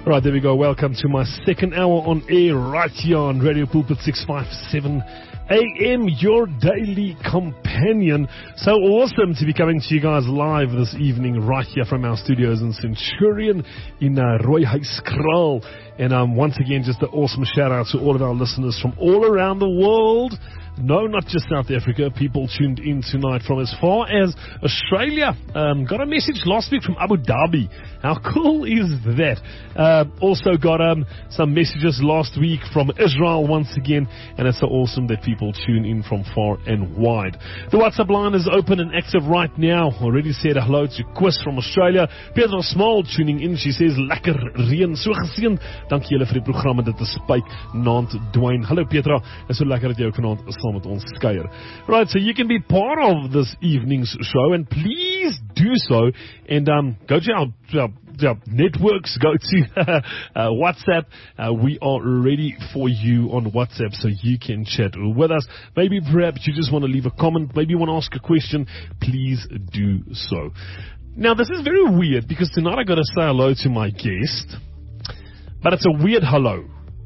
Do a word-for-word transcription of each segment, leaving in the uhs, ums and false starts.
Right, there we go. Welcome to my second hour on air right here on Radio Pulpit six fifty-seven A M, your daily companion. So awesome to be coming to you guys live this evening right here from our studios in Centurion in uh, Rooihuiskraal. And um, once again, just an awesome shout out to all of our listeners from all around the world. No, not just South Africa. People tuned in tonight from as far as Australia. Um, got a message last week from Abu Dhabi. How cool is that? Uh, also got um, some messages last week from Israel once again. And it's so awesome that people tune in from far and wide. The WhatsApp line is open and active right now. Already said hello to Chris from Australia. Petra Small tuning in. She says, lekker reën. So geseën. Dank julle vir die programme. Dit is Spike Naand Dwayne. Hallo Petra. Dit is so lekker dat jy ook vanaand saam met ons kuier. Right, so you can be part of this evening's show, and please do so. And um, go to our, our, our networks, go to uh, WhatsApp. Uh, we are ready for you on WhatsApp, so you can chat with us. Maybe perhaps you just want to leave a comment. Maybe you want to ask a question. Please do so. Now, this is very weird because tonight I got to say hello to my guest, but it's a weird hello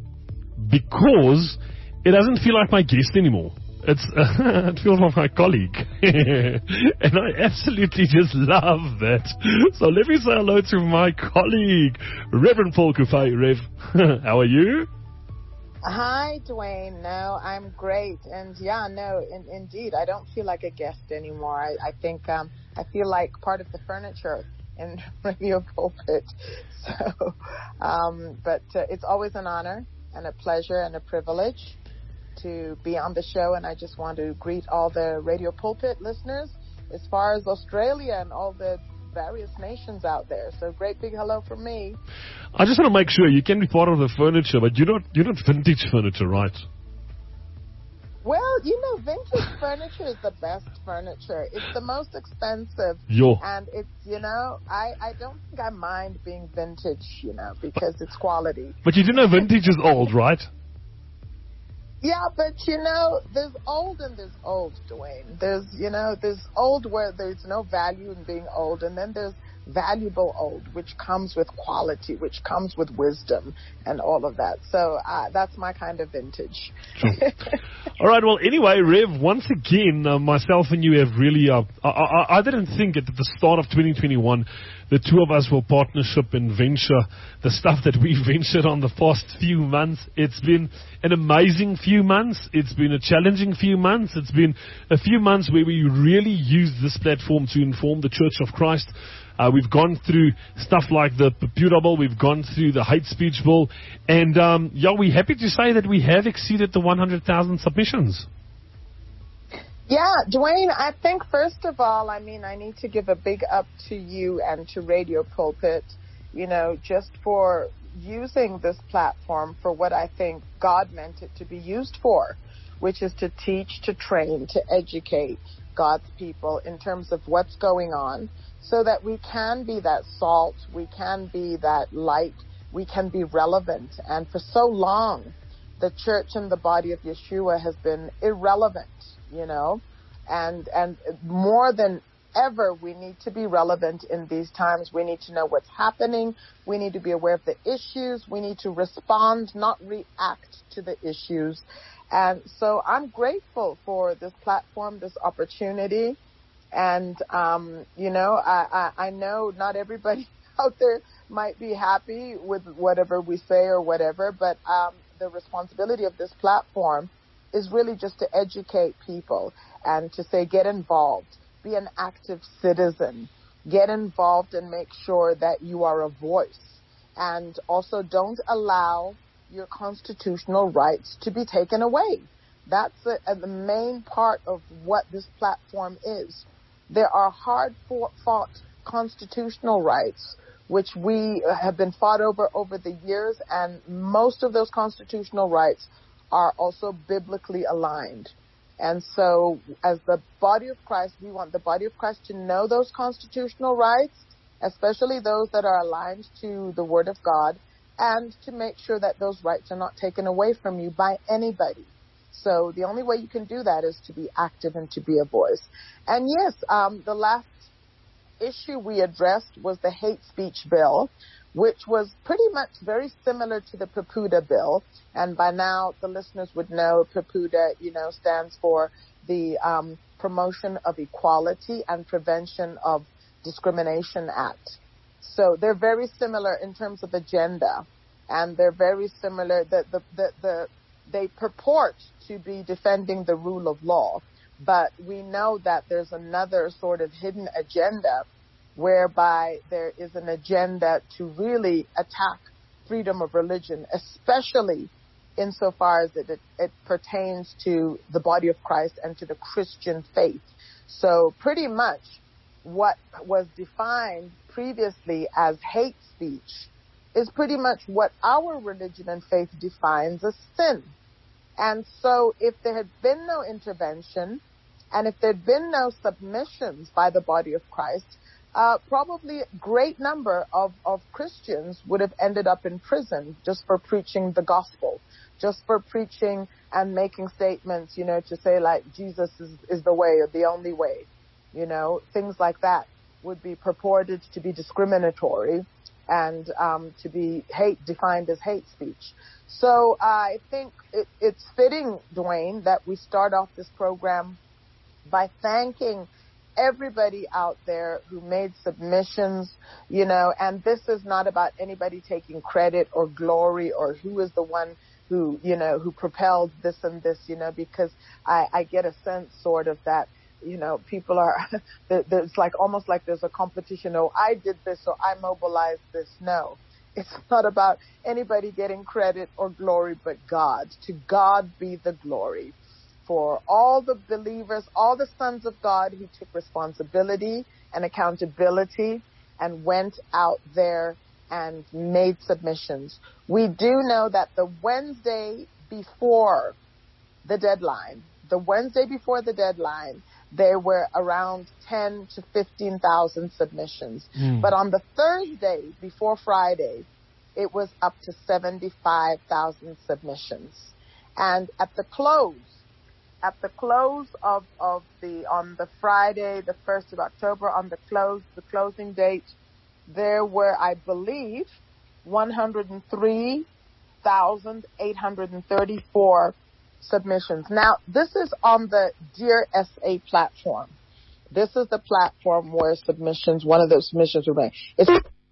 because it doesn't feel like my guest anymore. It's uh, it feels like my colleague. And I absolutely just love that. So let me say hello to my colleague, Reverend Paul Kufay. Rev, how are you? Hi, Dwayne. No, I'm great. And yeah, no, in, indeed, I don't feel like a guest anymore. I, I think um, I feel like part of the furniture in Radio Pulpit. So, um, but uh, it's always an honor and a pleasure and a privilege to be on the show, and I just want to greet all the Radio Pulpit listeners as far as Australia and all the various nations out there. So great big hello from me. I just want to make sure you can be part of the furniture, but you're not you're not vintage furniture, right? Well, you know, vintage furniture is the best furniture. It's the most expensive. Yo. And it's, you know, I, I don't think I mind being vintage, you know, because it's quality. But you do know vintage is old, right? Yeah, but, you know, there's old and there's old, Dwayne. There's, you know, there's old where there's no value in being old, and then there's valuable old, which comes with quality, which comes with wisdom and all of that. So uh, that's my kind of vintage. Sure. All right, well, anyway, Rev, once again, uh, myself and you have really, uh, I, I, I didn't think at the start of twenty twenty-one the two of us will partnership and venture the stuff that we ventured on the past few months. It's been an amazing few months. It's been a challenging few months. It's been a few months where we really use this platform to inform the Church of Christ. Uh, we've gone through stuff like the Pura Bill. We've gone through the hate speech bill. And, um, yeah, we're happy to say that we have exceeded the one hundred thousand submissions. Yeah, Dwayne, I think first of all, I mean, I need to give a big up to you and to Radio Pulpit, you know, just for using this platform for what I think God meant it to be used for, which is to teach, to train, to educate God's people in terms of what's going on, so that we can be that salt, we can be that light, we can be relevant. And for so long, the church and the body of Yeshua has been irrelevant, you know, and and more than ever, we need to be relevant in these times. We need to know what's happening. We need to be aware of the issues. We need to respond, not react to the issues. And so I'm grateful for this platform, this opportunity. And, um, you know, I, I, I know not everybody out there might be happy with whatever we say or whatever, but um, the responsibility of this platform is really just to educate people and to say, get involved, be an active citizen, get involved and make sure that you are a voice. And also don't allow your constitutional rights to be taken away. That's a, a, the main part of what this platform is. There are hard-fought constitutional rights, which we have been fought over over the years, and most of those constitutional rights are also biblically aligned. And so as the body of Christ, we want the body of Christ to know those constitutional rights, especially those that are aligned to the Word of God, and to make sure that those rights are not taken away from you by anybody. So the only way you can do that is to be active and to be a voice. And yes, um, the last issue we addressed was the hate speech bill, which was pretty much very similar to the PEPUDA bill. And by now, the listeners would know PEPUDA, you know, stands for the um, Promotion of Equality and Prevention of Discrimination Act. So they're very similar in terms of agenda, and they're very similar. The, the, the, the, they purport to be defending the rule of law, but we know that there's another sort of hidden agenda whereby there is an agenda to really attack freedom of religion, especially insofar as it, it, it pertains to the body of Christ and to the Christian faith. So pretty much what was defined previously as hate speech is pretty much what our religion and faith defines as sin. And so if there had been no intervention and if there had been no submissions by the body of Christ, uh, probably a great number of, of Christians would have ended up in prison just for preaching the gospel, just for preaching and making statements, you know, to say like Jesus is, is the way or the only way, you know, things like that would be purported to be discriminatory and um, to be hate defined as hate speech. So I think it, it's fitting, Dwayne, that we start off this program by thanking everybody out there who made submissions, you know, and this is not about anybody taking credit or glory or who is the one who, you know, who propelled this and this, you know, because I, I get a sense sort of that, you know, people are, it's like almost like there's a competition. Oh, I did this, so I mobilized this. No, it's not about anybody getting credit or glory but God. To God be the glory for all the believers, all the sons of God who took responsibility and accountability and went out there and made submissions. We do know that the Wednesday before the deadline, the Wednesday before the deadline, there were around ten to fifteen thousand submissions. Mm. But on the Thursday before Friday, it was up to seventy-five thousand submissions. And at the close, at the close of, of the, on the Friday, the first of October, on the close, the closing date, there were, I believe, one hundred three thousand eight hundred thirty-four submissions. Now, this is on the Dear S A platform. This is the platform where submissions, one of those submissions were made. It's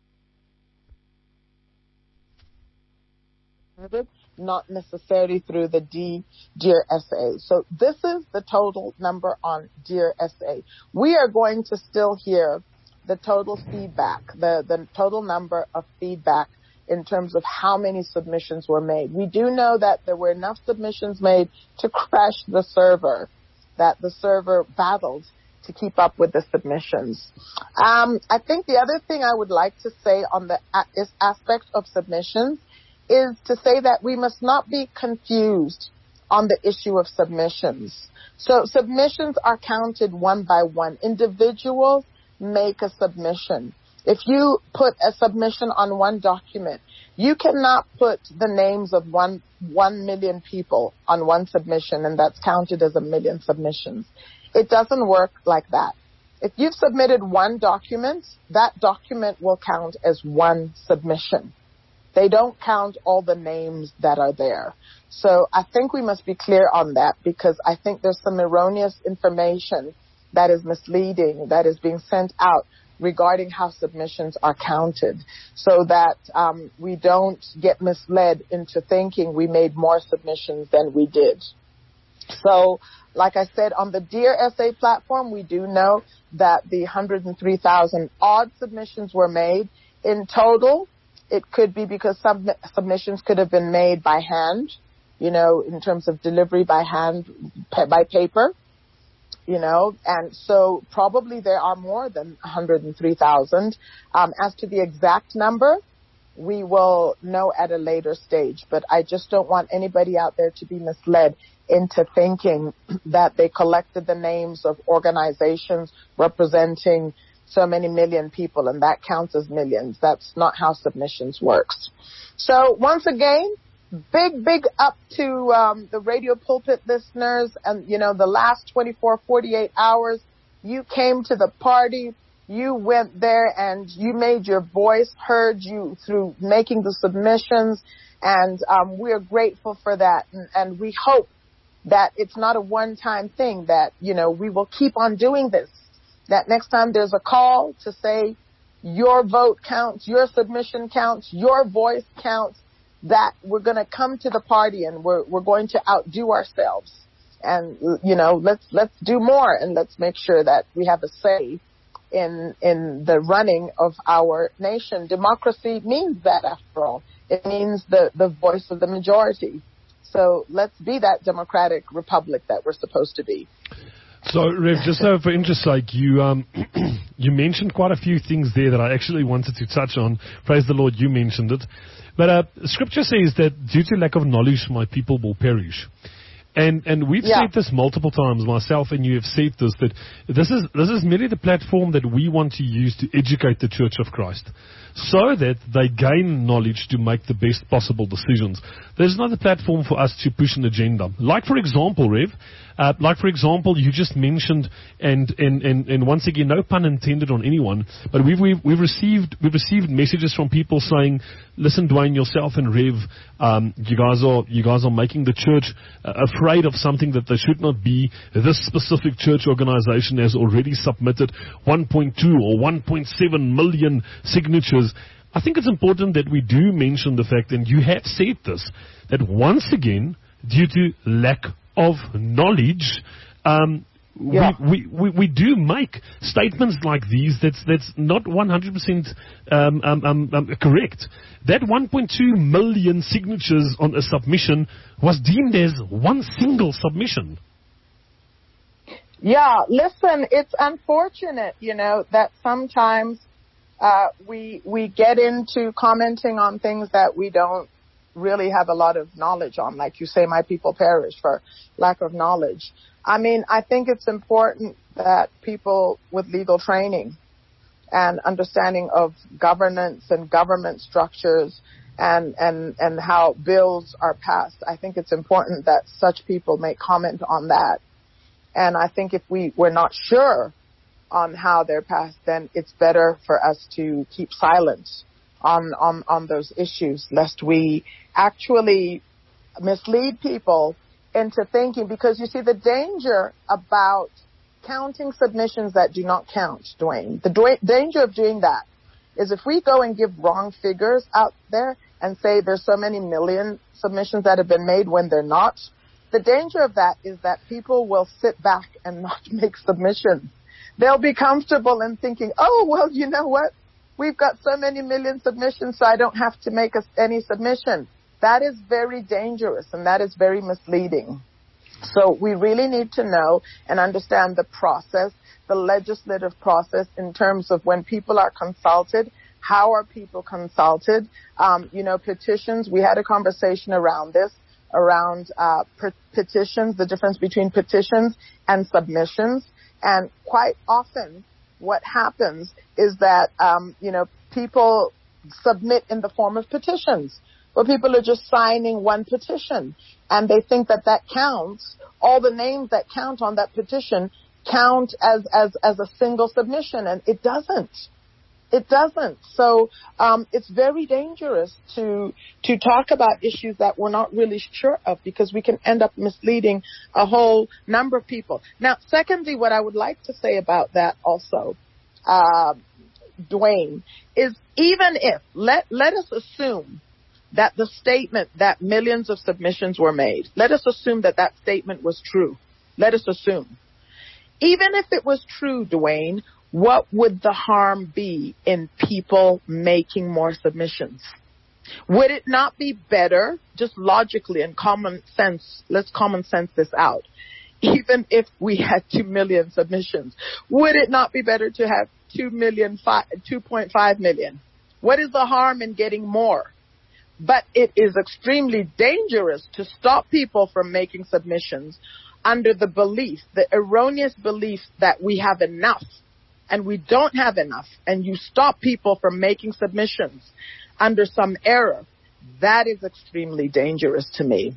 not necessarily through the D, Dear S A. So this is the total number on Dear S A. We are going to still hear the total feedback, the, the total number of feedback in terms of how many submissions were made. We do know that there were enough submissions made to crash the server, that the server battled to keep up with the submissions. Um, I think the other thing I would like to say on the this aspect of submissions is to say that we must not be confused on the issue of submissions. So submissions are counted one by one. Individuals make a submission. If you put a submission on one document, you cannot put the names of one, one million people on one submission, and that's counted as a million submissions. It doesn't work like that. If you've submitted one document, that document will count as one submission. They don't count all the names that are there. So I think we must be clear on that, because I think there's some erroneous information that is misleading, that is being sent out regarding how submissions are counted, so that um, we don't get misled into thinking we made more submissions than we did. So, like I said, on the Dear S A platform, we do know that the one hundred three thousand odd submissions were made. In total, it could be because some submissions could have been made by hand, you know, in terms of delivery by hand, by paper. You know, and so probably there are more than one hundred three thousand. Um, as to the exact number, we will know at a later stage. But I just don't want anybody out there to be misled into thinking that they collected the names of organizations representing so many million people, and that counts as millions. That's not how submissions works. So once again, big, big up to um, the Radio Pulpit listeners. And, you know, the last twenty-four, forty-eight hours, you came to the party. You went there and you made your voice heard you through making the submissions, and um, we're grateful for that. And, and we hope that it's not a one-time thing, that, you know, we will keep on doing this, that next time there's a call to say your vote counts, your submission counts, your voice counts, that we're going to come to the party and we're we're going to outdo ourselves. And, you know, let's let's do more, and let's make sure that we have a say in in the running of our nation. Democracy means that, after all. It means the, the voice of the majority. So let's be that democratic republic that we're supposed to be. So, Rev, just so for interest's sake, you um, you mentioned quite a few things there that I actually wanted to touch on. Praise the Lord, you mentioned it. But uh, Scripture says that due to lack of knowledge, my people will perish. And and we've yeah. said this multiple times, myself and you have said this, that this is this is merely the platform that we want to use to educate the Church of Christ, so that they gain knowledge to make the best possible decisions. There's not a platform for us to push an agenda. Like, for example, Rev, uh, like, for example, you just mentioned, and, and, and, and once again, no pun intended on anyone, but we've, we've, we've received we've received messages from people saying, listen, Dwayne, yourself and Rev, um, you guys are you guys are making the church uh, afraid of something that they should not be. This specific church organization has already submitted one point two or one point seven million signatures. I think it's important that we do mention the fact, and you have said this, that once again, due to lack of knowledge, um, yeah. we, we, we, we do make statements like these that's that's not one hundred percent um, um, um, um, correct. That one point two million signatures on a submission was deemed as one single submission. Yeah, listen, it's unfortunate, you know, that sometimes uh, we we get into commenting on things that we don't really have a lot of knowledge on. Like you say, my people perish for lack of knowledge. I mean, I think it's important that people with legal training and understanding of governance and government structures and, and, and how bills are passed, I think it's important that such people make comment on that. And I think if we were not sure on how they're passed, then it's better for us to keep silent on, on, on those issues, lest we actually mislead people into thinking, because you see the danger about counting submissions that do not count, Dwayne. The d- danger of doing that is if we go and give wrong figures out there and say there's so many million submissions that have been made when they're not, the danger of that is that people will sit back and not make submissions. They'll be comfortable in thinking, oh, well, you know what? We've got so many million submissions, so I don't have to make a, any submission. That is very dangerous, and that is very misleading. So we really need to know and understand the process, the legislative process, in terms of when people are consulted, how are people consulted? Um, you know, petitions, we had a conversation around this, around uh, per- petitions, the difference between petitions and submissions. And quite often what happens is that, um, you know, people submit in the form of petitions, where people are just signing one petition, and they think that that counts. All the names that count on that petition count as, as, as a single submission, and it doesn't. It doesn't. So um, it's very dangerous to to talk about issues that we're not really sure of, because we can end up misleading a whole number of people. Now, secondly, what I would like to say about that also, uh, Dwayne, is even if, let let us assume that the statement that millions of submissions were made, let us assume that that statement was true. Let us assume. Even if it was true, Dwayne, what would the harm be in people making more submissions? Would it not be better, just logically and common sense, let's common sense this out, even if we had two million submissions, would it not be better to have two million, two point five million? What is the harm in getting more? But it is extremely dangerous to stop people from making submissions under the belief, the erroneous belief that we have enough. And we don't have enough, and you stop people from making submissions under some error. That is extremely dangerous to me.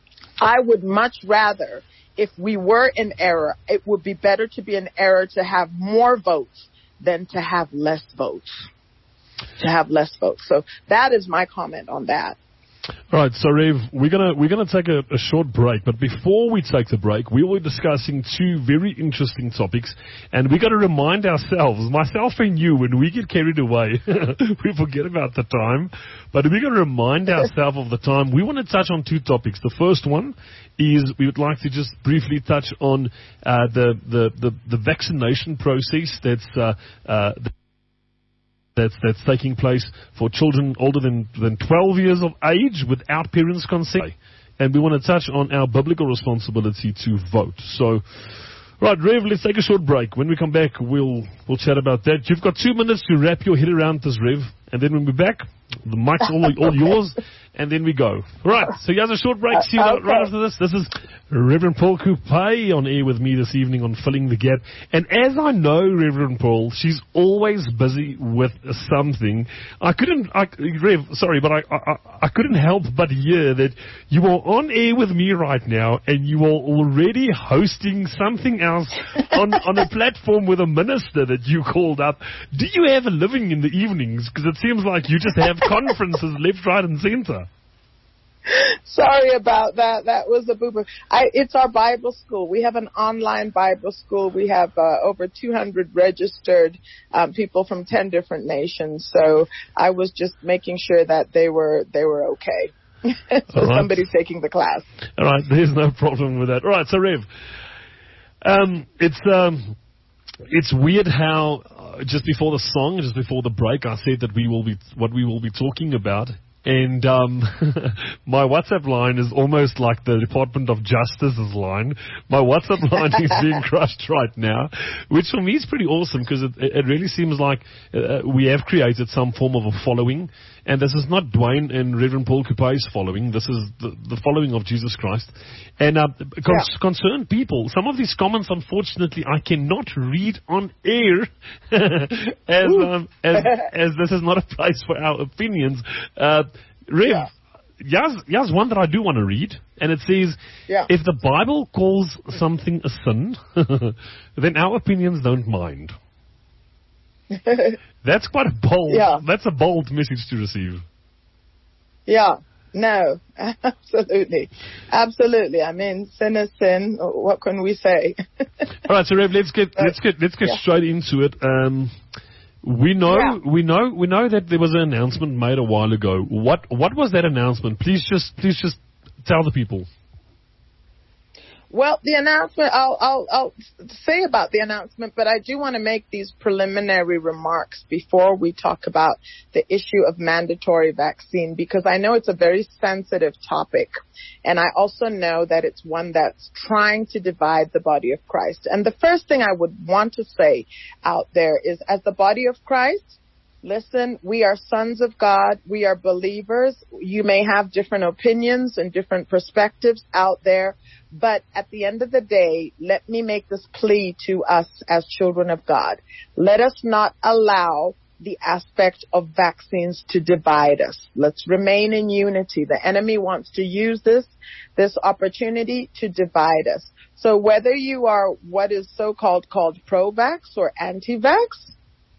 I would much rather, if we were in error, it would be better to be in error to have more votes than to have less votes. To have less votes. So that is my comment on that. All right, so Rev, we're gonna we're gonna take a, a short break, but before we take the break, we were discussing two very interesting topics, and we got to remind ourselves, myself and you, when we get carried away, we forget about the time, but we got to remind ourselves of the time. We want to touch on two topics. The first one is we would like to just briefly touch on uh, the, the the the vaccination process that's uh, uh, the That's, that's taking place for children older than, than twelve years of age without parents' consent. And we want to touch on our biblical responsibility to vote. So, right, Rev, let's take a short break. When we come back, we'll we'll chat about that. You've got two minutes to wrap your head around this, Rev. And then when we're back, the mic's all, all yours, and then we go. Right, so here's a short break. See you okay. right after this. This is Reverend Paul Coupe on air with me this evening on Filling the Gap. And as I know Reverend Paul, she's always busy with something. I couldn't, I, Rev, sorry, but I, I, I couldn't help but hear that you are on air with me right now, and you are already hosting something else on, on a platform with a minister that you called up. Do you have a living in the evenings? Because it seems like you just have conferences left, right, and center. Sorry about that. That was a boo-boo. I, it's our Bible school. We have an online Bible school. We have uh, over two hundred registered um, people from ten different nations. So I was just making sure that they were they were okay. so right. Somebody's taking the class. All right. There's no problem with that. All right. So Rev, um, it's um, it's weird how uh, just before the song, just before the break, I said that we will be what we will be talking about. And um, my WhatsApp line is almost like the Department of Justice's line. My WhatsApp line is being crushed right now, which for me is pretty awesome because it, it really seems like uh, we have created some form of a following. And this is not Dwayne and Reverend Paul Coupe's following. This is the, the following of Jesus Christ. And uh, con- yeah. concerned people, some of these comments, unfortunately, I cannot read on air as, um, as, as this is not a place for our opinions. Uh, Rev, yeah. here's, here's one that I do want to read. And it says, yeah. if the Bible calls something a sin, then our opinions don't mind. That's quite a bold, yeah. that's a bold message to receive. Yeah, no, absolutely. Absolutely. I mean, sin is sin. What can we say? All right, so Rev, let's get, let's get, let's get yeah. straight into it. Um, we know, yeah. we know, we know that there was an announcement made a while ago. What, what was that announcement? Please just, please just tell the people. Well, the announcement, I'll, I'll, I'll say about the announcement, but I do want to make these preliminary remarks before we talk about the issue of mandatory vaccine, because I know it's a very sensitive topic. And I also know that it's one that's trying to divide the body of Christ. And the first thing I would want to say out there is, as the body of Christ, listen, we are sons of God. We are believers. You may have different opinions and different perspectives out there. But at the end of the day, let me make this plea to us as children of God. Let us not allow the aspect of vaccines to divide us. Let's remain in unity. The enemy wants to use this, this opportunity to divide us. So whether you are what is so-called called pro-vax or anti-vax,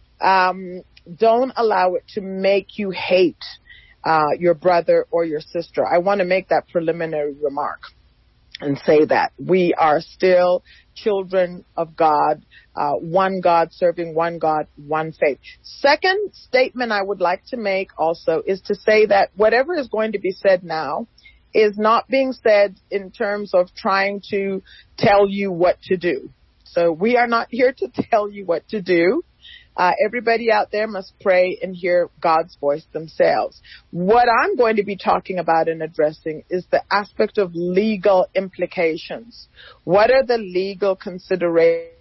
um, don't allow it to make you hate uh, your brother or your sister. I want to make that preliminary remark and say that we are still children of God, uh, one God serving one God, one faith. Second statement I would like to make also is to say that whatever is going to be said now is not being said in terms of trying to tell you what to do. So we are not here to tell you what to do. Uh, everybody out there must pray and hear God's voice themselves. What I'm going to be talking about and addressing is the aspect of legal implications. What are the legal considerations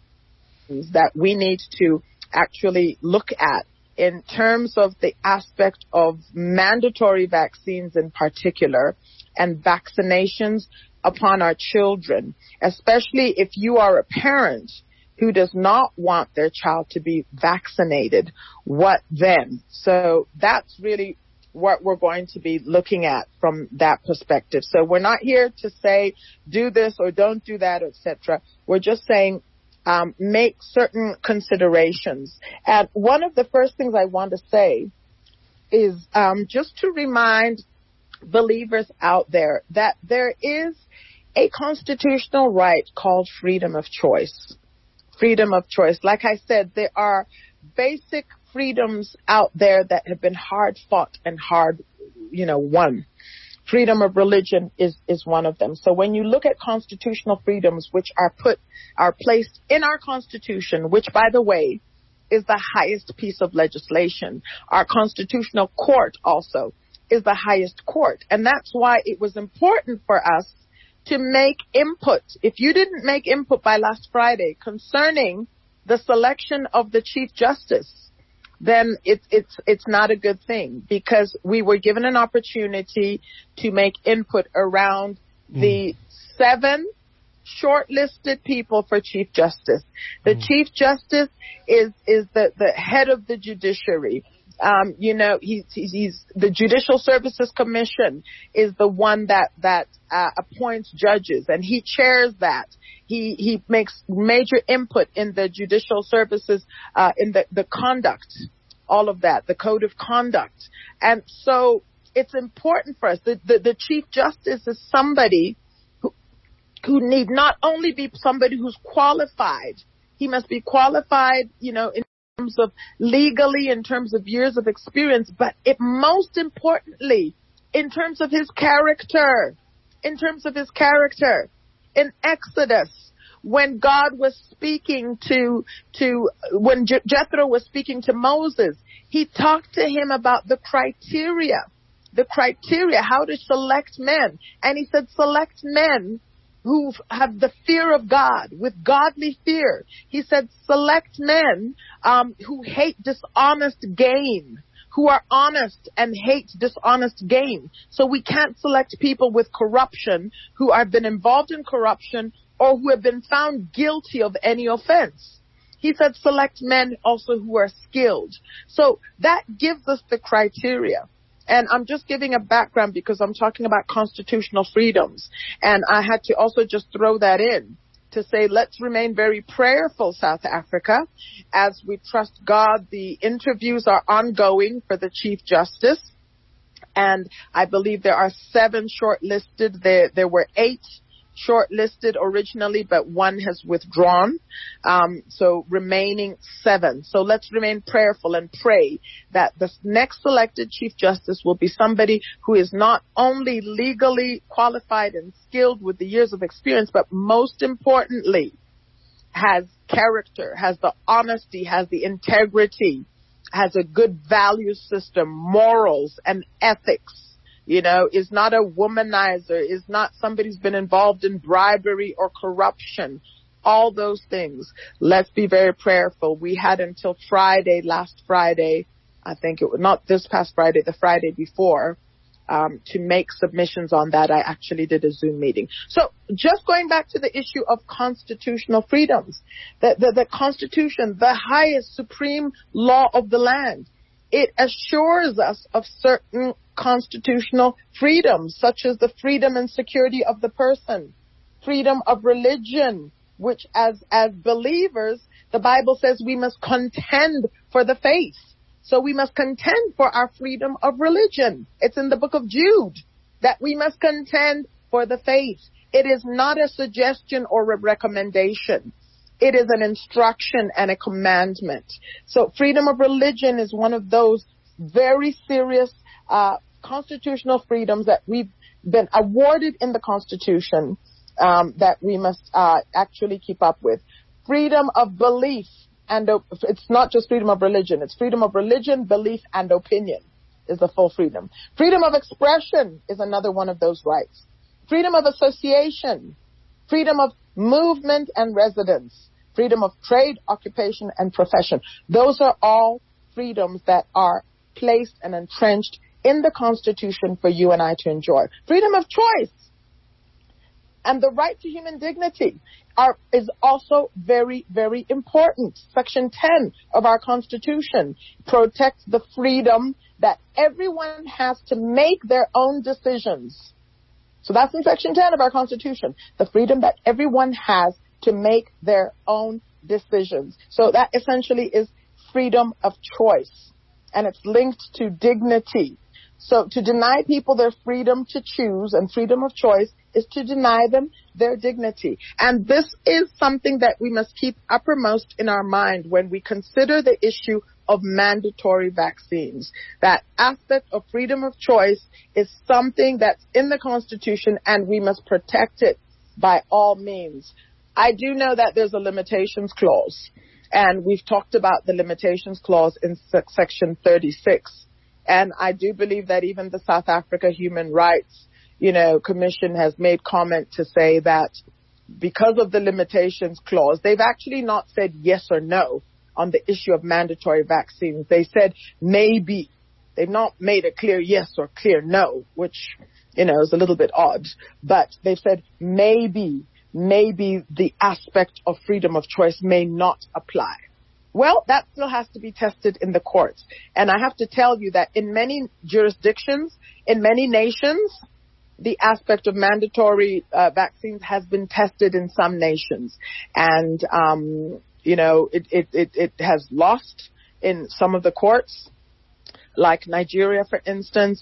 that we need to actually look at in terms of the aspect of mandatory vaccines in particular and vaccinations upon our children, especially if you are a parent who does not want their child to be vaccinated, what then? So that's really what we're going to be looking at from that perspective. So we're not here to say, do this or don't do that, et cetera. We're just saying, um, make certain considerations. And one of the first things I want to say is um, just to remind believers out there that there is a constitutional right called freedom of choice. Freedom of choice. Like I said, there are basic freedoms out there that have been hard fought and hard, you know, won. Freedom of religion is, is one of them. So when you look at constitutional freedoms, which are put, are placed in our Constitution, which, by the way, is the highest piece of legislation, our constitutional court also is the highest court. And that's why it was important for us to make input. If you didn't make input by last Friday concerning the selection of the Chief Justice, then it's it's it's not a good thing, because we were given an opportunity to make input around mm. the seven shortlisted people for Chief Justice. The mm. Chief Justice is is the, the head of the judiciary. Um, you know, he's, he's the Judicial Services Commission is the one that that uh, appoints judges, and he chairs that. He he makes major input in the judicial services, uh, in the, the conduct, all of that, the code of conduct. And so it's important for us. The, the, the Chief Justice is somebody who, who need not only be somebody who's qualified. He must be qualified, you know, in terms of legally, in terms of years of experience, but it most importantly, in terms of his character, in terms of his character. In Exodus, when God was speaking to, to when Je- Jethro was speaking to Moses, he talked to him about the criteria, the criteria, how to select men. And he said, select men who have the fear of God, with godly fear. He said, select men um, who hate dishonest gain, who are honest and hate dishonest gain. So we can't select people with corruption, who have been involved in corruption, or who have been found guilty of any offense. He said, select men also who are skilled. So that gives us the criteria. And I'm just giving a background because I'm talking about constitutional freedoms. And I had to also just throw that in to say, let's remain very prayerful, South Africa, as we trust God. The interviews are ongoing for the Chief Justice. And I believe there are seven shortlisted. There, there were eight shortlisted originally, but one has withdrawn. Um, so remaining seven. So let's remain prayerful and pray that the next selected Chief Justice will be somebody who is not only legally qualified and skilled with the years of experience, but most importantly, has character, has the honesty, has the integrity, has a good value system, morals and ethics. You know, is not a womanizer, is not somebody who's been involved in bribery or corruption. All those things. Let's be very prayerful. We had until Friday, last Friday, I think it was not this past Friday, the Friday before, um, to make submissions on that. I actually did a Zoom meeting. So just going back to the issue of constitutional freedoms, the, the, the Constitution, the highest supreme law of the land, it assures us of certain constitutional freedoms, such as the freedom and security of the person, freedom of religion, which as, as believers, the Bible says we must contend for the faith. So we must contend for our freedom of religion. It's in the book of Jude that we must contend for the faith. It is not a suggestion or a recommendation. It is an instruction and a commandment. So freedom of religion is one of those very serious uh, constitutional freedoms that we've been awarded in the Constitution um, that we must uh, actually keep up with. Freedom of belief, and op- it's not just freedom of religion. It's freedom of religion, belief, and opinion is the full freedom. Freedom of expression is another one of those rights. Freedom of association, freedom of movement and residence, freedom of trade, occupation, and profession. Those are all freedoms that are placed and entrenched in the Constitution for you and I to enjoy. Freedom of choice and the right to human dignity are, is also very, very important. Section ten of our Constitution protects the freedom that everyone has to make their own decisions. So that's in Section ten of our Constitution, the freedom that everyone has to make their own decisions. So that essentially is freedom of choice, and it's linked to dignity. So to deny people their freedom to choose and freedom of choice is to deny them their dignity. And this is something that we must keep uppermost in our mind when we consider the issue of mandatory vaccines. That aspect of freedom of choice is something that's in the Constitution, and we must protect it by all means. I do know that there's a limitations clause, and we've talked about the limitations clause in section thirty-six. And I do believe that even the South Africa Human Rights, you know, Commission has made comment to say that because of the limitations clause, they've actually not said yes or no on the issue of mandatory vaccines. They said maybe. They've not made a clear yes or clear no, which, you know, is a little bit odd. But they've said maybe, maybe the aspect of freedom of choice may not apply. Well, that still has to be tested in the courts. And I have to tell you that in many jurisdictions, in many nations, the aspect of mandatory uh, vaccines has been tested in some nations. And, um, you know, it, it, it, it has lost in some of the courts. Like Nigeria, for instance,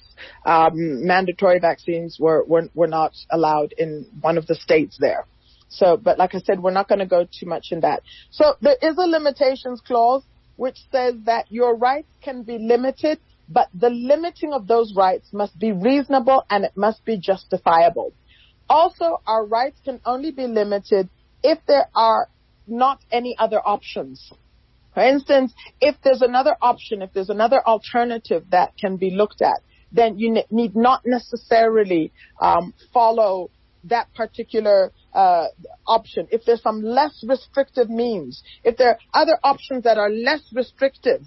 um, mandatory vaccines were, were, were not allowed in one of the states there. So, but like I said, we're not going to go too much in that. So there is a limitations clause which says that your rights can be limited, but the limiting of those rights must be reasonable and it must be justifiable. Also, our rights can only be limited if there are not any other options. For instance, if there's another option, if there's another alternative that can be looked at, then you need not necessarily um, follow that particular uh, option. If there's some less restrictive means, if there are other options that are less restrictive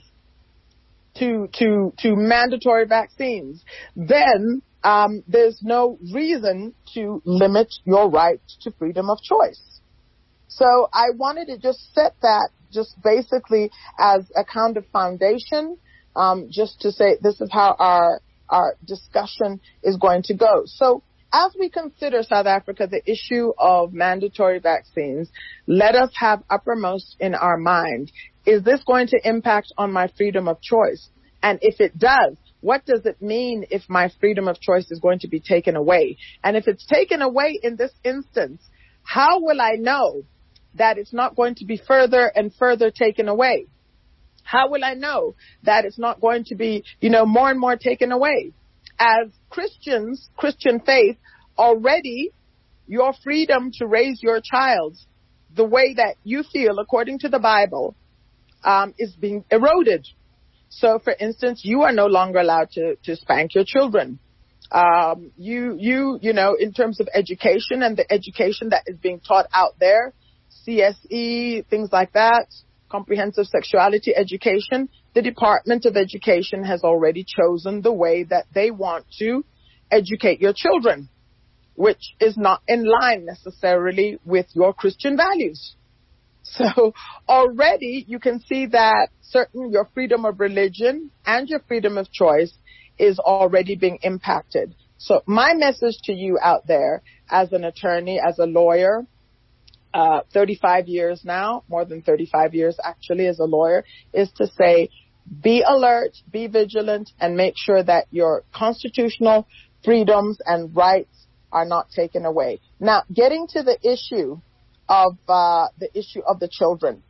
to to to mandatory vaccines, then um, there's no reason to limit your right to freedom of choice. So I wanted to just set that just basically as a kind of foundation, um, just to say this is how our our discussion is going to go. So as we consider, South Africa, the issue of mandatory vaccines, let us have uppermost in our mind, is this going to impact on my freedom of choice? And if it does, what does it mean if my freedom of choice is going to be taken away? And if it's taken away in this instance, how will I know that it's not going to be further and further taken away? How will I know that it's not going to be, you know, more and more taken away? As Christians, Christian faith, already your freedom to raise your child the way that you feel according to the Bible um, is being eroded. So, for instance, you are no longer allowed to, to spank your children. Um, you, you, you know, in terms of education and the education that is being taught out there, C S E, things like that, comprehensive sexuality education, the Department of Education has already chosen the way that they want to educate your children, which is not in line necessarily with your Christian values. So already you can see that certain your freedom of religion and your freedom of choice is already being impacted. So my message to you out there as an attorney, as a lawyer, uh, thirty-five years now, more than thirty-five years actually as a lawyer, is to say, be alert, be vigilant, and make sure that your constitutional freedoms and rights are not taken away. Now, getting to the issue of uh, the issue of the children,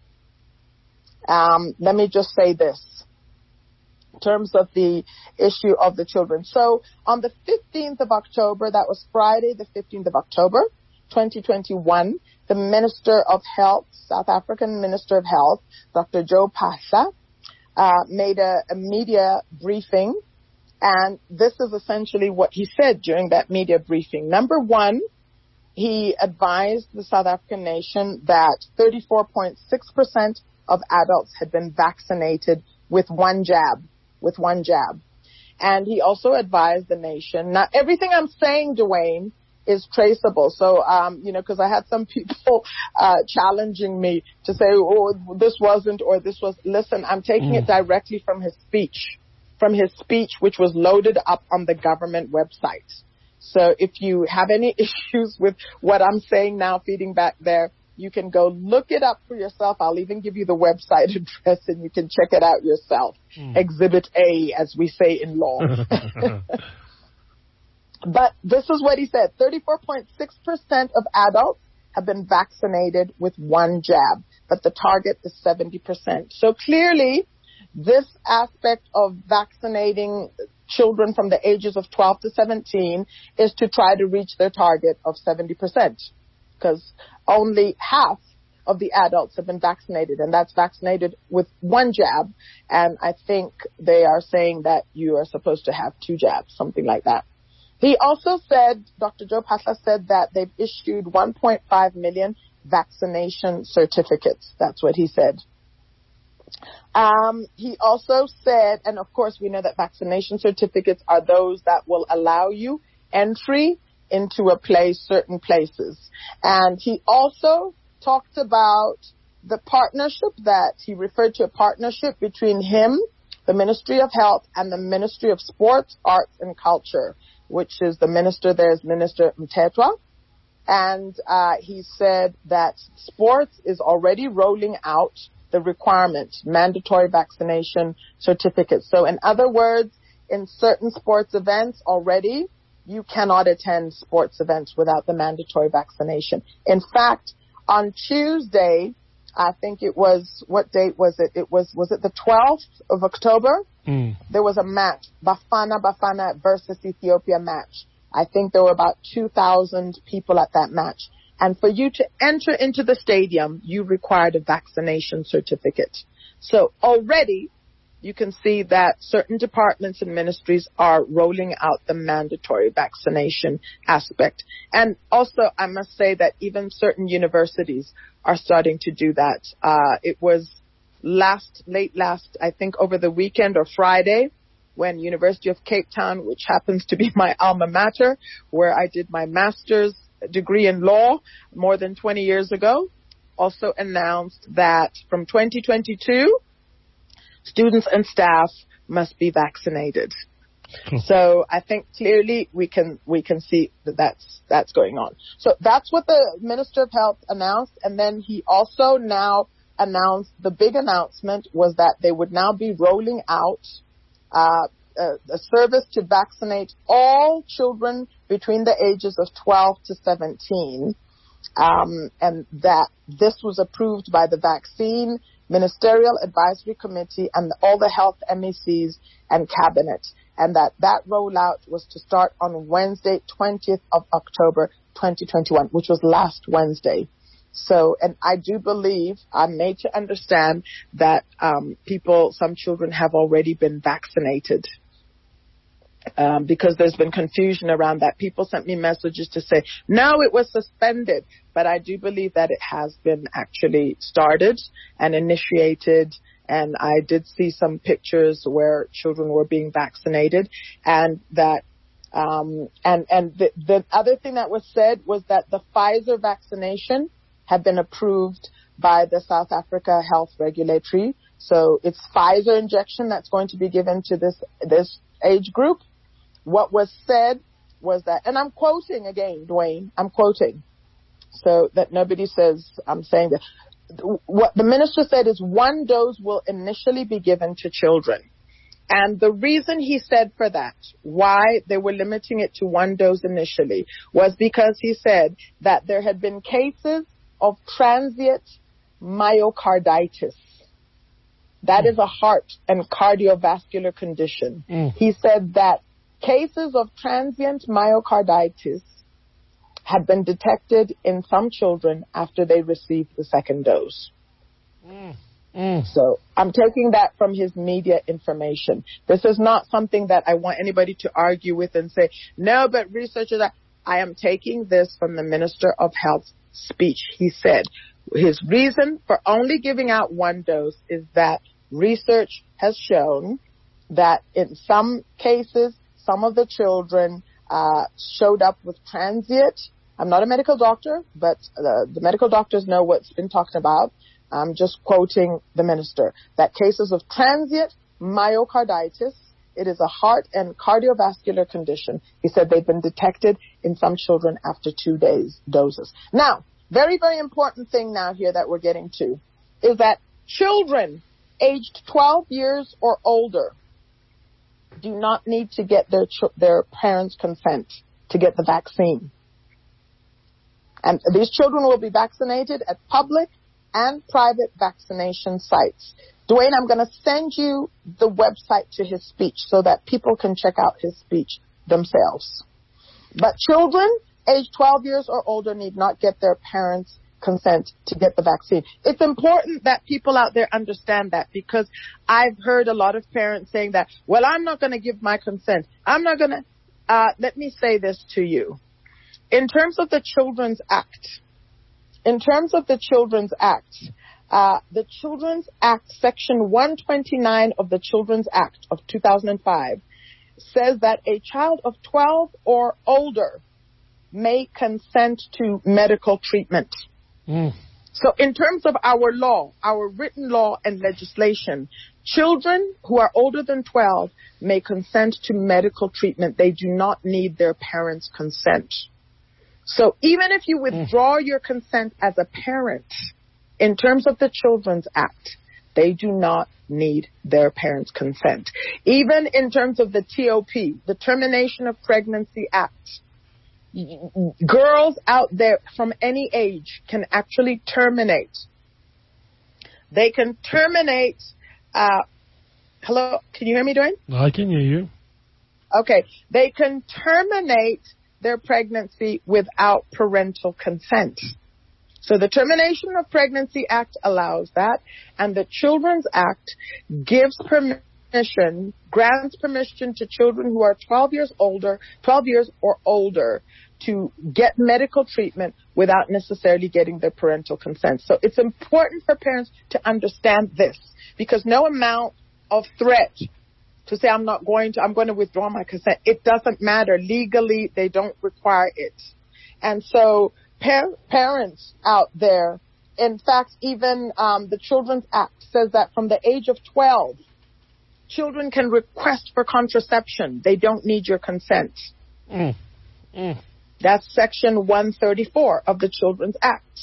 um, let me just say this in terms of the issue of the children. So, on the fifteenth of October, that was Friday, the fifteenth of October, twenty twenty-one, the Minister of Health, South African Minister of Health, Doctor Joe Phaahla, uh, made a, a media briefing. And this is essentially what he said during that media briefing. Number one, he advised the South African nation that thirty-four point six percent of adults had been vaccinated with one jab, with one jab. And he also advised the nation. Now, everything I'm saying, Dwayne, is traceable. So, um, you know, because I had some people uh, challenging me to say, oh, this wasn't or this was. Listen, I'm taking mm. it directly from his speech. from his speech, which was loaded up on the government website. So if you have any issues with what I'm saying now feeding back there, You can go look it up for yourself. I'll even give you the website address and you can check it out yourself. Mm. Exhibit A, as we say in law. But this is what he said. thirty-four point six percent of adults have been vaccinated with one jab, but the target is seventy percent. So clearly, this aspect of vaccinating children from the ages of twelve to seventeen is to try to reach their target of seventy percent, because only half of the adults have been vaccinated, and that's vaccinated with one jab. And I think they are saying that you are supposed to have two jabs, something like that. He also said, Doctor Joe Phaahla said that they've issued one point five million vaccination certificates. That's what he said. Um, he also said, and of course we know that vaccination certificates are those that will allow you entry into a place, certain places. And he also talked about the partnership that he referred to, a partnership between him, the Ministry of Health, and the Ministry of Sports, Arts, and Culture, which is the minister there is Minister Mthethwa. And uh, he said that sports is already rolling out the requirement, mandatory vaccination certificates. So in other words, in certain sports events already, you cannot attend sports events without the mandatory vaccination. In fact, on Tuesday, I think it was, what date was it? It was, was it the twelfth of October? Mm. There was a match, Bafana Bafana versus Ethiopia match. I think there were about two thousand people at that match. And for you to enter into the stadium, you required a vaccination certificate. So already you can see that certain departments and ministries are rolling out the mandatory vaccination aspect. And also, I must say that even certain universities are starting to do that. Uh, it was last, late last, I think over the weekend or Friday, when University of Cape Town, which happens to be my alma mater, where I did my master's degree in law more than twenty years ago, also announced that from twenty twenty-two, students and staff must be vaccinated. Cool. So I think clearly we can we can see that that's that's going on. So that's what the Minister of Health announced, and then he also now announced, the big announcement was that they would now be rolling out uh, a, a service to vaccinate all children between the ages of twelve to seventeen, um, and that this was approved by the Vaccine Ministerial Advisory Committee and all the health M E Cs and cabinet, and that that rollout was to start on Wednesday, twentieth of October, twenty twenty-one, which was last Wednesday. So, and I do believe, I'm made to understand that um, people, some children have already been vaccinated. Um, because there's been confusion around that. People sent me messages to say, no, it was suspended. But I do believe that it has been actually started and initiated. And I did see some pictures where children were being vaccinated. And that, um, and, and the, the other thing that was said was that the Pfizer vaccination had been approved by the South Africa Health Regulatory. So it's Pfizer injection that's going to be given to this, this age group. What was said was that, and I'm quoting again, Dwayne, I'm quoting, so that nobody says I'm saying that. What the minister said is one dose will initially be given to children. And the reason he said for that, why they were limiting it to one dose initially, was because he said that there had been cases of transient myocarditis. That mm. is a heart and cardiovascular condition. Mm. He said that cases of transient myocarditis had been detected in some children after they received the second dose. Mm. Mm. So I'm taking that from his media information. This is not something that I want anybody to argue with and say, no, but researchers are. I am taking this from the Minister of Health's speech. He said his reason for only giving out one dose is that research has shown that in some cases, some of the children uh, showed up with transient. I'm not a medical doctor, but uh, the medical doctors know what's been talked about. I'm just quoting the minister, that cases of transient myocarditis, it is a heart and cardiovascular condition. He said they've been detected in some children after two days doses. Now, very, very important thing now here that we're getting to is that children aged twelve years or older do not need to get their ch- their parents' consent to get the vaccine. And these children will be vaccinated at public and private vaccination sites. Dwayne, I'm going to send you the website to his speech so that people can check out his speech themselves. But children aged twelve years or older need not get their parents' consent to get the vaccine. It's important that people out there understand that, because I've heard a lot of parents saying that, well, I'm not going to give my consent. I'm not going to. Uh, let me say this to you. In terms of the Children's Act, in terms of the Children's Act, uh, the Children's Act, Section one twenty-nine of the Children's Act of two thousand five says that a child of twelve or older may consent to medical treatment. Mm. So in terms of our law, our written law and legislation, children who are older than twelve may consent to medical treatment. They do not need their parents' consent. So even if you withdraw mm. your consent as a parent, in terms of the Children's Act, they do not need their parents' consent. Even in terms of the T O P, the Termination of Pregnancy Act, girls out there from any age can actually terminate. They can terminate. Uh, hello, can you hear me, Dwayne? I can hear you. Okay, they can terminate their pregnancy without parental consent. So the Termination of Pregnancy Act allows that, and the Children's Act gives permission, grants permission to children who are twelve years older, twelve years or older, to get medical treatment without necessarily getting their parental consent. So it's important for parents to understand this, because no amount of threat to say I'm not going to, I'm going to withdraw my consent, it doesn't matter. Legally, they don't require it. And so par- parents out there, in fact, even um, the Children's Act says that from the age of twelve, children can request for contraception. They don't need your consent. Mm. Mm. That's Section one thirty-four of the Children's Act.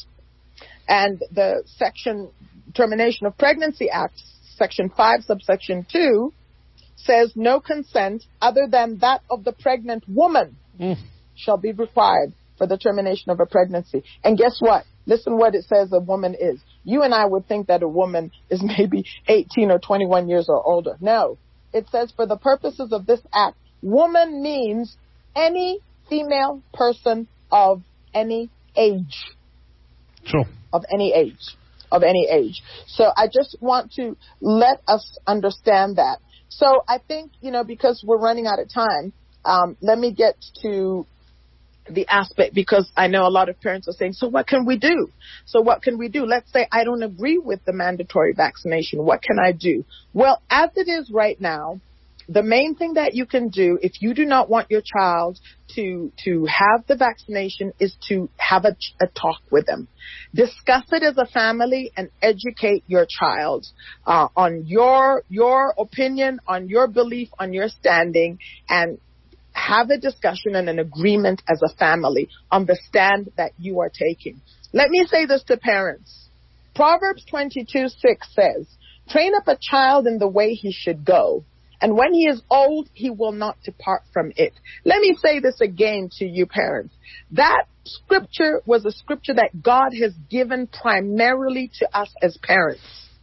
And the Section Termination of Pregnancy Act, Section five, subsection two, says no consent other than that of the pregnant woman mm. shall be required for the termination of a pregnancy. And guess what? Listen what it says a woman is. You and I would think that a woman is maybe eighteen or twenty-one years or older. No. It says for the purposes of this act, woman means any female person of any age. Sure. Of any age. Of any age. So I just want to let us understand that. So I think, you know, because we're running out of time, um, let me get to the aspect, because I know a lot of parents are saying, so what can we do? So what can we do? Let's say I don't agree with the mandatory vaccination. What can I do? Well, as it is right now, the main thing that you can do if you do not want your child to to have the vaccination is to have a, a talk with them. Discuss it as a family and educate your child uh, on your your opinion, on your belief, on your standing, and have a discussion and an agreement as a family on the stand that you are taking. Let me say this to parents. Proverbs twenty-two six says, train up a child in the way he should go, and when he is old, he will not depart from it. Let me say this again to you parents. That scripture was a scripture that God has given primarily to us as parents.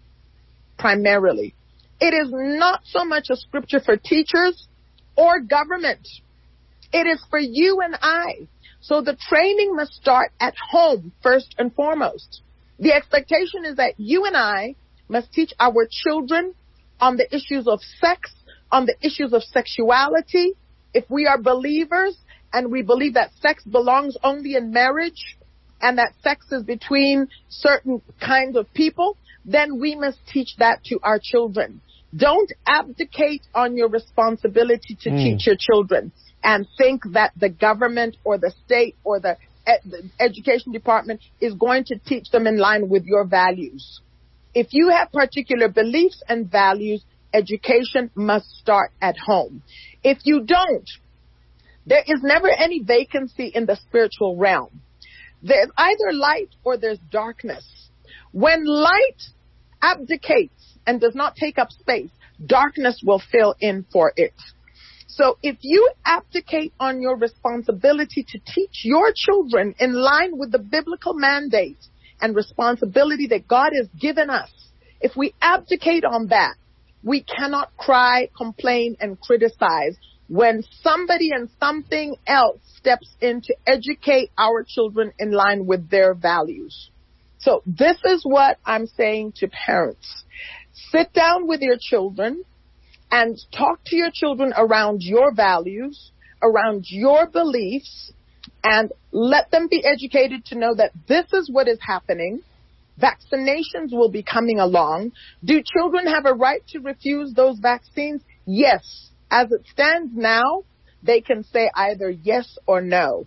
Primarily. It is not so much a scripture for teachers or government. It is for you and I. So the training must start at home first and foremost. The expectation is that you and I must teach our children on the issues of sex, on the issues of sexuality. If we are believers and we believe that sex belongs only in marriage and that sex is between certain kinds of people, then we must teach that to our children. Don't abdicate on your responsibility to mm. teach your children and think that the government or the state or the, ed- the education department is going to teach them in line with your values. If you have particular beliefs and values, education must start at home. If you don't, there is never any vacancy in the spiritual realm. There's either light or there's darkness. When light abdicates and does not take up space, darkness will fill in for it. So if you abdicate on your responsibility to teach your children in line with the biblical mandate and responsibility that God has given us, if we abdicate on that, we cannot cry, complain, and criticize when somebody and something else steps in to educate our children in line with their values. So this is what I'm saying to parents. Sit down with your children and talk to your children around your values, around your beliefs, and let them be educated to know that this is what is happening. Vaccinations will be coming along. Do children have a right to refuse those vaccines? Yes. As it stands now, they can say either yes or no.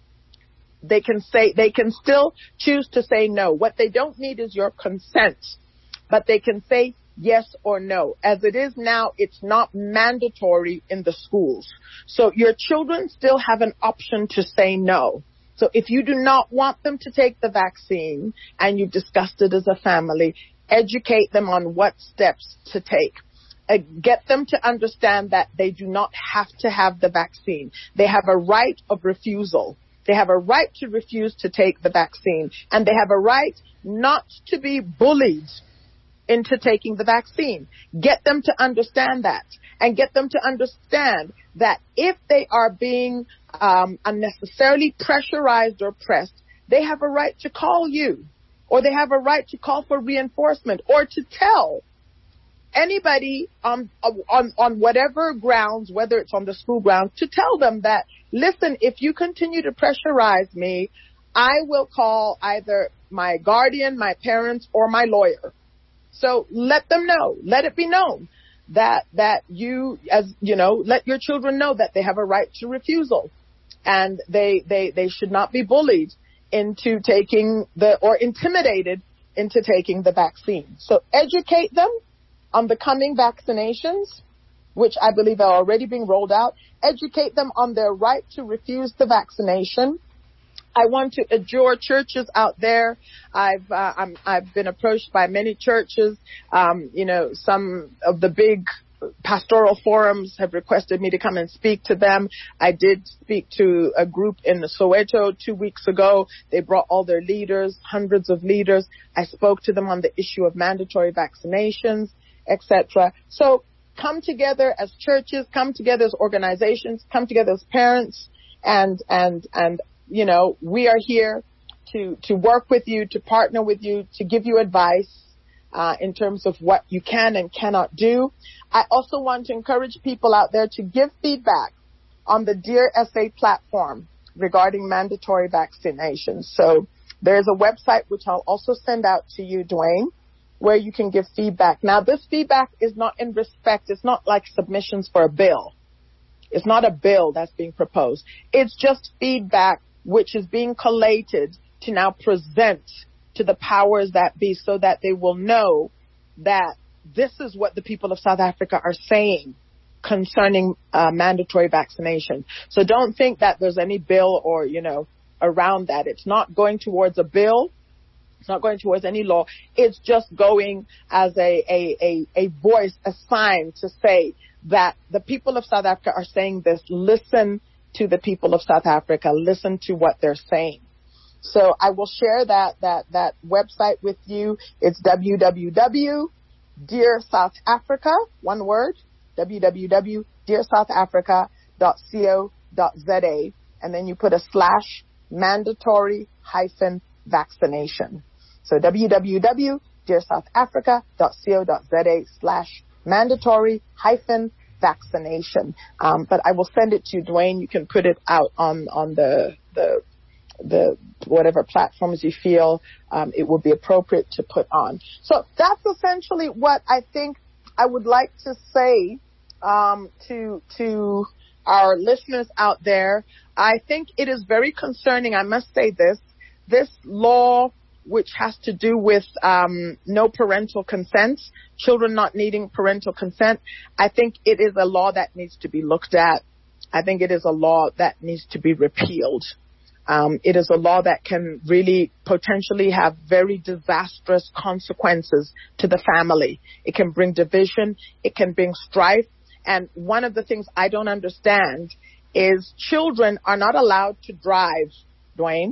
They can say, they can still choose to say no. What they don't need is your consent, but they can say yes or no. As it is now, it's not mandatory in the schools. So your children still have an option to say no. So if you do not want them to take the vaccine and you've discussed it as a family, educate them on what steps to take. Uh, get them to understand that they do not have to have the vaccine. They have a right of refusal. They have a right to refuse to take the vaccine. And they have a right not to be bullied into taking the vaccine. Get them to understand that, and get them to understand that if they are being um, unnecessarily pressurized or pressed, they have a right to call you, or they have a right to call for reinforcement, or to tell anybody on, on, on whatever grounds, whether it's on the school grounds, to tell them that, listen, if you continue to pressurize me, I will call either my guardian, my parents, or my lawyer. So let them know, let it be known that, that you, as you know, let your children know that they have a right to refusal, and they, they, they should not be bullied into taking the, or intimidated into taking the vaccine. So educate them on the coming vaccinations, which I believe are already being rolled out. Educate them on their right to refuse the vaccination. I want to adjure churches out there. I've uh, I'm, I've been approached by many churches. Um, you know, some of the big pastoral forums have requested me to come and speak to them. I did speak to a group in Soweto two weeks ago. They brought all their leaders, hundreds of leaders. I spoke to them on the issue of mandatory vaccinations, et cetera. So come together as churches, come together as organizations, come together as parents, and and and. You know, we are here to, to work with you, to partner with you, to give you advice uh, in terms of what you can and cannot do. I also want to encourage people out there to give feedback on the Dear S A platform regarding mandatory vaccinations. So there's a website which I'll also send out to you, Dwayne, where you can give feedback. Now, this feedback is not in respect, it's not like submissions for a bill. It's not a bill that's being proposed. It's just feedback which is being collated to now present to the powers that be, so that they will know that this is what the people of South Africa are saying concerning uh, mandatory vaccination. So don't think that there's any bill or, you know, around that. It's not going towards a bill. It's not going towards any law. It's just going as a, a, a, a voice, a sign to say that the people of South Africa are saying this. Listen to the people of South Africa. Listen to what they're saying. So I will share that that that website with you. It's w w w dot dear south africa, one word, w w w dot dear south africa dot co dot z a, and then you put a slash mandatory hyphen vaccination. So w w w dot dear south africa dot co dot z a slash mandatory hyphen vaccination. Um, but I will send it to you, Dwayne. You can put it out on, on the, the, the, whatever platforms you feel, um, it will be appropriate to put on. So that's essentially what I think I would like to say, um, to, to our listeners out there. I think it is very concerning. I must say this, this law, which has to do with um, no parental consent, children not needing parental consent. I think it is a law that needs to be looked at. I think it is a law that needs to be repealed. Um, it is a law that can really potentially have very disastrous consequences to the family. It can bring division. It can bring strife. And one of the things I don't understand is children are not allowed to drive, Dwayne.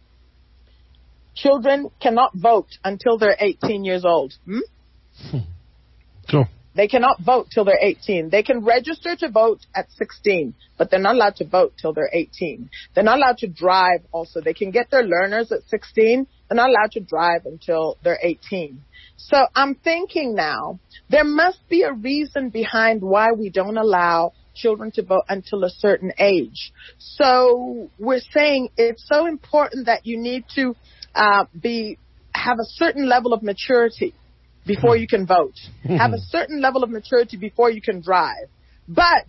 Children cannot vote until they're eighteen years old. Hmm? Sure. They cannot vote till they're eighteen. They can register to vote at sixteen, but they're not allowed to vote till they're eighteen. They're not allowed to drive also. They can get their learners at sixteen. They're not allowed to drive until they're eighteen. So I'm thinking now, there must be a reason behind why we don't allow children to vote until a certain age. So we're saying it's so important that you need to uh, be have a certain level of maturity before you can vote. Have a certain level of maturity before you can drive. But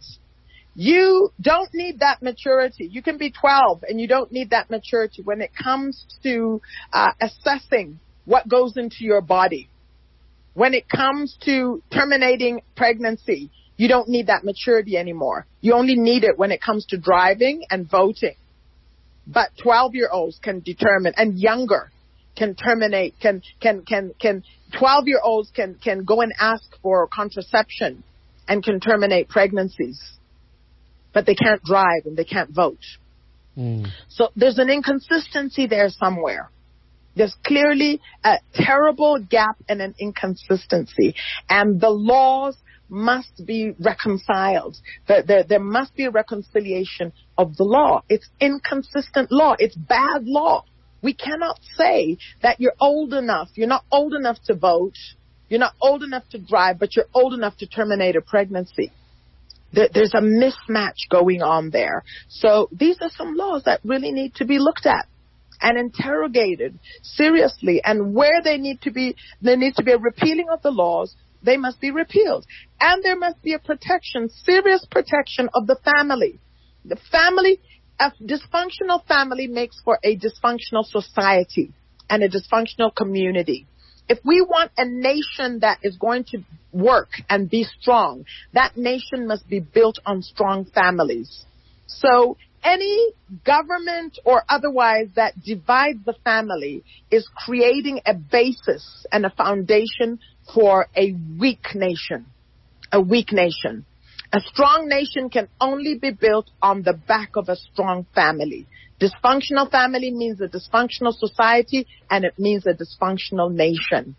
you don't need that maturity. You can be twelve and you don't need that maturity when it comes to uh, assessing what goes into your body. When it comes to terminating pregnancy, you don't need that maturity anymore. You only need it when it comes to driving and voting. But twelve-year-olds can determine, and younger can terminate, can, can, can, can, twelve-year-olds can, can go and ask for contraception and can terminate pregnancies. But they can't drive and they can't vote. Mm. So there's an inconsistency there somewhere. There's clearly a terrible gap and an inconsistency. And the laws must be reconciled. There, there, there must be a reconciliation of the law. It's inconsistent law. It's bad law. We cannot say that you're old enough. You're not old enough to vote. You're not old enough to drive, but you're old enough to terminate a pregnancy. There, there's a mismatch going on there. So these are some laws that really need to be looked at and interrogated seriously. And where they need to be, there needs to be a repealing of the laws. They must be repealed. And there must be a protection, serious protection of the family. The family, a dysfunctional family makes for a dysfunctional society and a dysfunctional community. If we want a nation that is going to work and be strong, that nation must be built on strong families. So any government or otherwise that divides the family is creating a basis and a foundation for a weak nation. A weak nation. A strong nation can only be built on the back of a strong family. Dysfunctional family means a dysfunctional society, and it means a dysfunctional nation.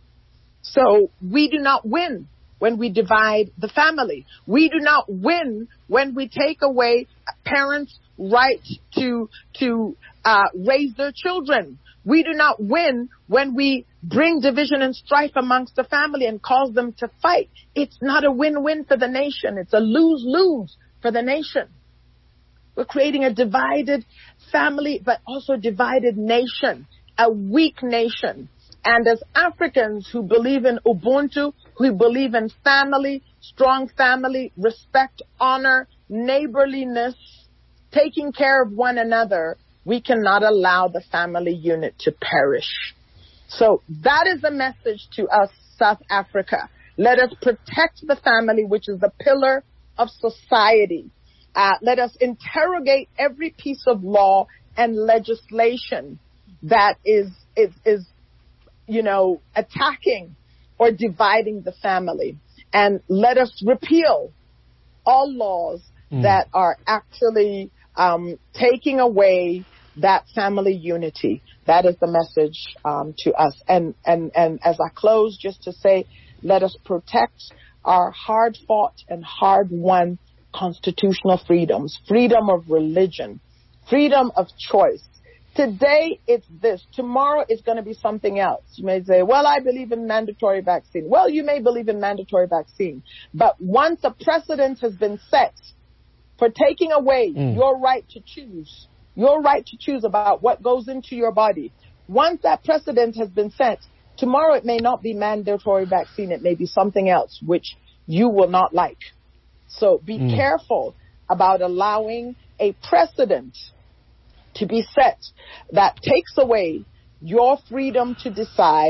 So we do not win when we divide the family. We do not win when we take away parents' right to to uh, raise their children. We do not win when we bring division and strife amongst the family and cause them to fight. It's not a win-win for the nation. It's a lose-lose for the nation. We're creating a divided family, but also a divided nation, a weak nation. And as Africans who believe in Ubuntu, who believe in family, strong family, respect, honor, neighborliness, taking care of one another, we cannot allow the family unit to perish. So that is the message to us, South Africa. Let us protect the family, which is the pillar of society. Uh, let us interrogate every piece of law and legislation that is, is, is, you know, attacking or dividing the family. And let us repeal all laws mm. that are actually um, taking away that family unity. That is the message um, to us. And, and, and as I close, just to say, let us protect our hard-fought and hard-won constitutional freedoms, freedom of religion, freedom of choice. Today, it's this. Tomorrow, it's going to be something else. You may say, well, I believe in mandatory vaccine. Well, you may believe in mandatory vaccine. But once a precedent has been set for taking away mm. your right to choose, your right to choose about what goes into your body, once that precedent has been set, tomorrow it may not be mandatory vaccine. It may be something else, which you will not like. So be mm. careful about allowing a precedent to be set that takes away your freedom to decide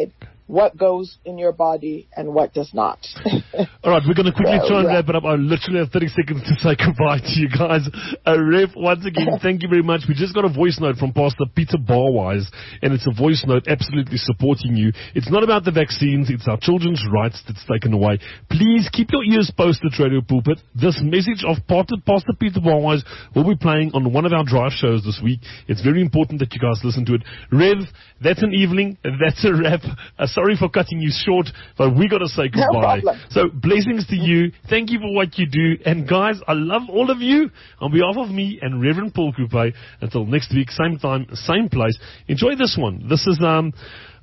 what goes in your body and what does not. All right, we're going to quickly So, try and yeah. wrap it up. I literally have thirty seconds to say goodbye to you guys. Uh, Rev, once again, thank you very much. We just got a voice note from Pastor Peter Barwise, and it's a voice note absolutely supporting you. It's not about the vaccines, it's our children's rights that's taken away. Please keep your ears posted, Radio Pulpit. This message of Pastor Peter Barwise will be playing on one of our drive shows this week. It's very important that you guys listen to it. Rev, that's an evening. That's a wrap. Uh, sorry for cutting you short, but we got to say No goodbye. problem. So blessings to you. Thank you for what you do. And guys, I love all of you. On behalf of me and Reverend Paul Coupe, until next week, same time, same place. Enjoy this one. This is um